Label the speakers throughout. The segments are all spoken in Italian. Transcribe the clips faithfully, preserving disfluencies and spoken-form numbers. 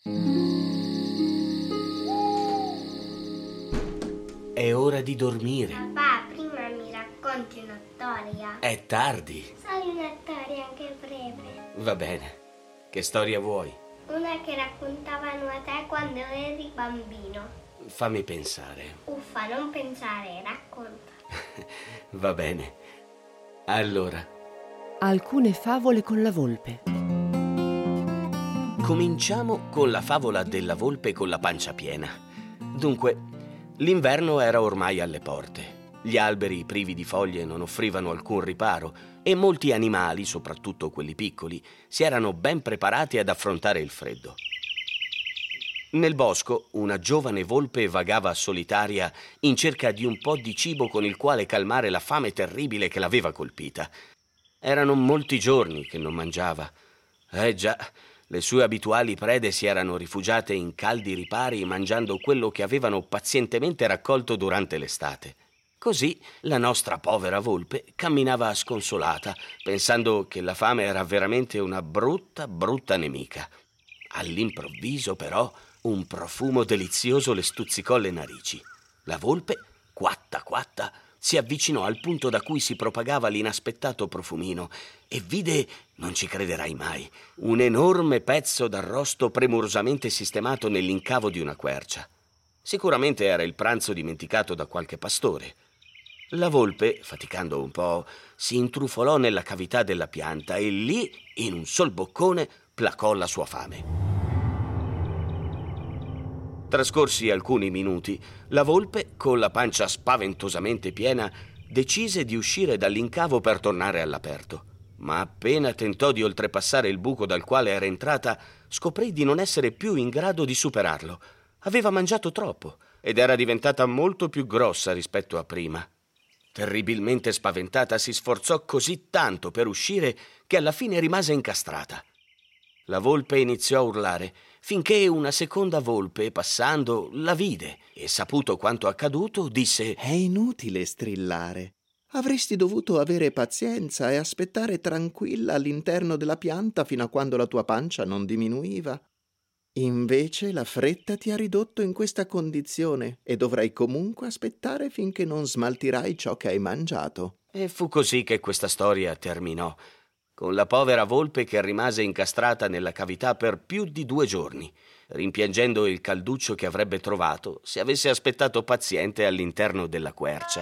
Speaker 1: È ora di dormire.
Speaker 2: Papà, prima mi racconti una storia.
Speaker 1: È tardi.
Speaker 2: Solo una storia anche breve.
Speaker 1: Va bene. Che storia vuoi?
Speaker 2: Una che raccontavano a te quando eri bambino.
Speaker 1: Fammi pensare.
Speaker 2: Uffa, non pensare, racconta.
Speaker 1: Va bene. Allora,
Speaker 3: Alcune favole con la volpe.
Speaker 1: cominciamo con la favola della volpe con la pancia piena. Dunque, l'inverno era ormai alle porte. Gli alberi privi di foglie non offrivano alcun riparo e molti animali, soprattutto quelli piccoli, si erano ben preparati ad affrontare il freddo. Nel bosco una giovane volpe vagava solitaria in cerca di un po' di cibo con il quale calmare la fame terribile che l'aveva colpita. Erano molti giorni che non mangiava. Eh già, le sue abituali prede si erano rifugiate in caldi ripari mangiando quello che avevano pazientemente raccolto durante l'estate. Così la nostra povera volpe camminava sconsolata, pensando che la fame era veramente una brutta, brutta nemica. All'improvviso, però, un profumo delizioso le stuzzicò le narici. La volpe, quatta quatta, si avvicinò al punto da cui si propagava l'inaspettato profumino e vide, non ci crederai mai, un enorme pezzo d'arrosto premurosamente sistemato nell'incavo di una quercia. Sicuramente era il pranzo dimenticato da qualche pastore. La volpe, faticando un po', si intrufolò nella cavità della pianta e lì, in un sol boccone, placò la sua fame. Trascorsi alcuni minuti, la volpe, con la pancia spaventosamente piena, decise di uscire dall'incavo per tornare all'aperto. Ma appena tentò di oltrepassare il buco dal quale era entrata, scoprì di non essere più in grado di superarlo. Aveva mangiato troppo ed era diventata molto più grossa rispetto a prima. Terribilmente spaventata, si sforzò così tanto per uscire che alla fine rimase incastrata. La volpe iniziò a urlare finché una seconda volpe, passando, la vide e, saputo quanto accaduto, disse:
Speaker 4: «È inutile strillare. Avresti dovuto avere pazienza e aspettare tranquilla all'interno della pianta fino a quando la tua pancia non diminuiva. Invece la fretta ti ha ridotto in questa condizione e dovrai comunque aspettare finché non smaltirai ciò che hai mangiato».
Speaker 1: E fu così che questa storia terminò, con la povera volpe che rimase incastrata nella cavità per più di due giorni, rimpiangendo il calduccio che avrebbe trovato se avesse aspettato paziente all'interno della quercia.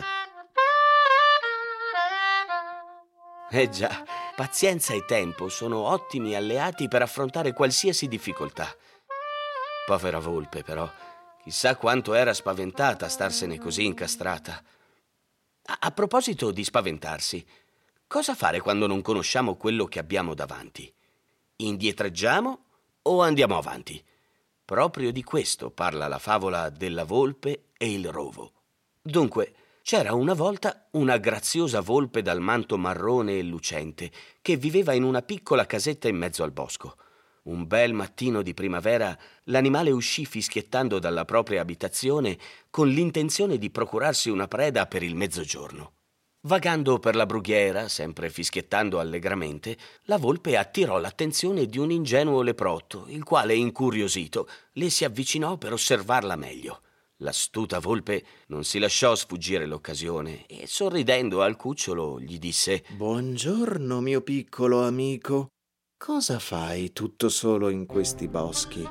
Speaker 1: Eh già, pazienza e tempo sono ottimi alleati per affrontare qualsiasi difficoltà. Povera volpe, però, chissà quanto era spaventata a starsene così incastrata. A, a proposito di spaventarsi, cosa fare quando non conosciamo quello che abbiamo davanti? Indietreggiamo o andiamo avanti? Proprio di questo parla la favola della volpe e il rovo. Dunque, c'era una volta una graziosa volpe dal manto marrone e lucente che viveva in una piccola casetta in mezzo al bosco. Un bel mattino di primavera l'animale uscì fischiettando dalla propria abitazione con l'intenzione di procurarsi una preda per il mezzogiorno. Vagando per la brughiera, sempre fischiettando allegramente, la volpe attirò l'attenzione di un ingenuo leprotto, il quale, incuriosito, le si avvicinò per osservarla meglio. L'astuta volpe non si lasciò sfuggire l'occasione e, sorridendo al cucciolo, gli disse:
Speaker 4: «Buongiorno, mio piccolo amico. Cosa fai tutto solo in questi boschi?»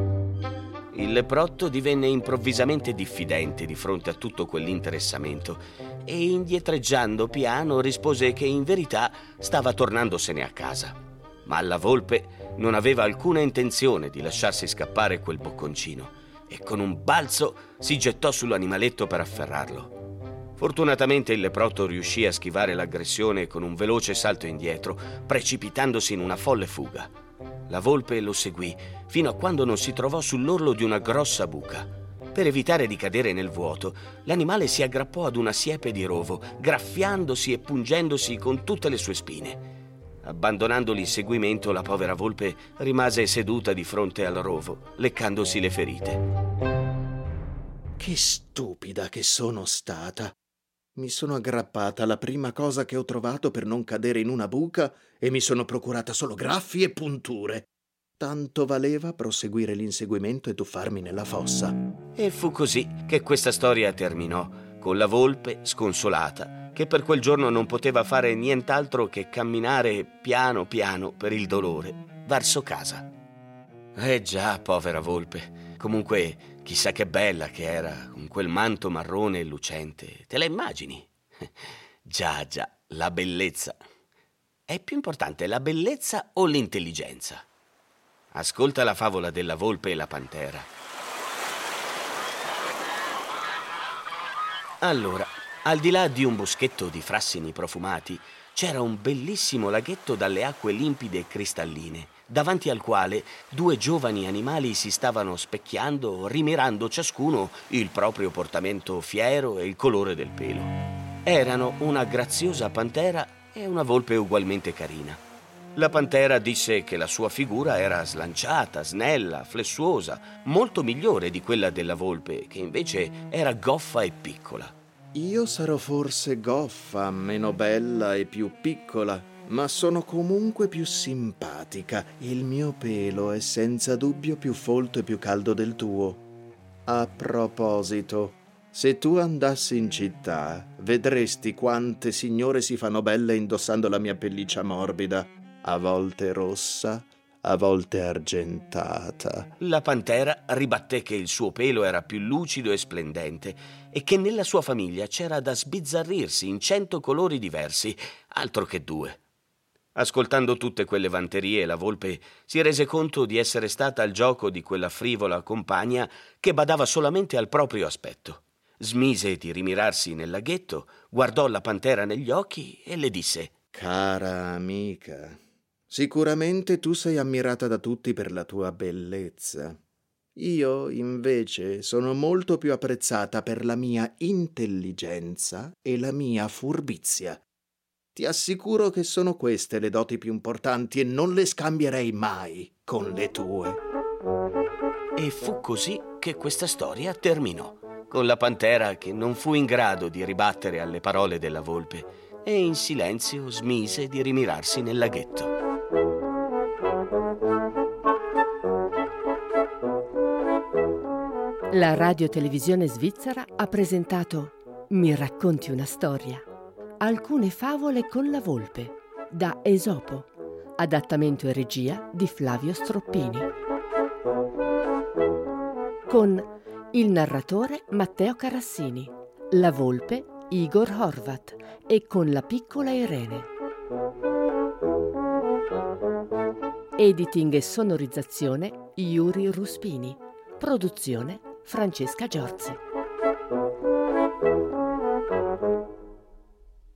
Speaker 1: Il leprotto divenne improvvisamente diffidente di fronte a tutto quell'interessamento e, indietreggiando piano, rispose che in verità stava tornandosene a casa. Ma la volpe non aveva alcuna intenzione di lasciarsi scappare quel bocconcino e con un balzo si gettò sull'animaletto per afferrarlo. Fortunatamente il leprotto riuscì a schivare l'aggressione con un veloce salto indietro, precipitandosi in una folle fuga. La volpe lo seguì fino a quando non si trovò sull'orlo di una grossa buca. Per evitare di cadere nel vuoto, l'animale si aggrappò ad una siepe di rovo, graffiandosi e pungendosi con tutte le sue spine. Abbandonando l'inseguimento, la povera volpe rimase seduta di fronte al rovo, leccandosi le ferite.
Speaker 4: «Che stupida che sono stata! Mi sono aggrappata alla prima cosa che ho trovato per non cadere in una buca e mi sono procurata solo graffi e punture. tanto valeva proseguire l'inseguimento e tuffarmi nella fossa.
Speaker 1: E fu così che questa storia terminò, con la volpe sconsolata, che per quel giorno non poteva fare nient'altro che camminare piano piano per il dolore verso casa. Eh già, povera volpe. Comunque, chissà che bella che era, con quel manto marrone e lucente. Te la immagini? Già, già, la bellezza. È più importante la bellezza o l'intelligenza? Ascolta la favola della volpe e la pantera. Allora, al di là di un boschetto di frassini profumati, c'era un bellissimo laghetto dalle acque limpide e cristalline, davanti al quale due giovani animali si stavano specchiando, rimirando ciascuno il proprio portamento fiero e il colore del pelo. Erano una graziosa pantera e una volpe ugualmente carina. La pantera disse che la sua figura era slanciata, snella, flessuosa, molto migliore di quella della volpe, che invece era goffa e piccola.
Speaker 4: Io sarò forse goffa, meno bella e più piccola, ma sono comunque più simpatica. Il mio pelo è senza dubbio più folto e più caldo del tuo. A proposito, se tu andassi in città, vedresti quante signore si fanno belle indossando la mia pelliccia morbida, a volte rossa, a volte argentata.
Speaker 1: La pantera ribatté che il suo pelo era più lucido e splendente e che nella sua famiglia c'era da sbizzarrirsi in cento colori diversi, altro che due. Ascoltando tutte quelle vanterie, la volpe si rese conto di essere stata al gioco di quella frivola compagna che badava solamente al proprio aspetto. Smise di rimirarsi nel laghetto, guardò la pantera negli occhi e le disse:
Speaker 4: «Cara amica, sicuramente tu sei ammirata da tutti per la tua bellezza. Io, invece, sono molto più apprezzata per la mia intelligenza e la mia furbizia. Ti assicuro che sono queste le doti più importanti e non le scambierei mai con le tue».
Speaker 1: E fu così che questa storia terminò, con la pantera che non fu in grado di ribattere alle parole della volpe e in silenzio smise di rimirarsi nel laghetto.
Speaker 3: La radiotelevisione svizzera ha presentato Mi racconti una storia? Alcune favole con la volpe, da Esopo, adattamento e regia di Flavio Stroppini. Con il narratore Matteo Carassini, la volpe Igor Horvat e con la piccola Irene. Editing e sonorizzazione Yuri Ruspini. Produzione Francesca Giorzi.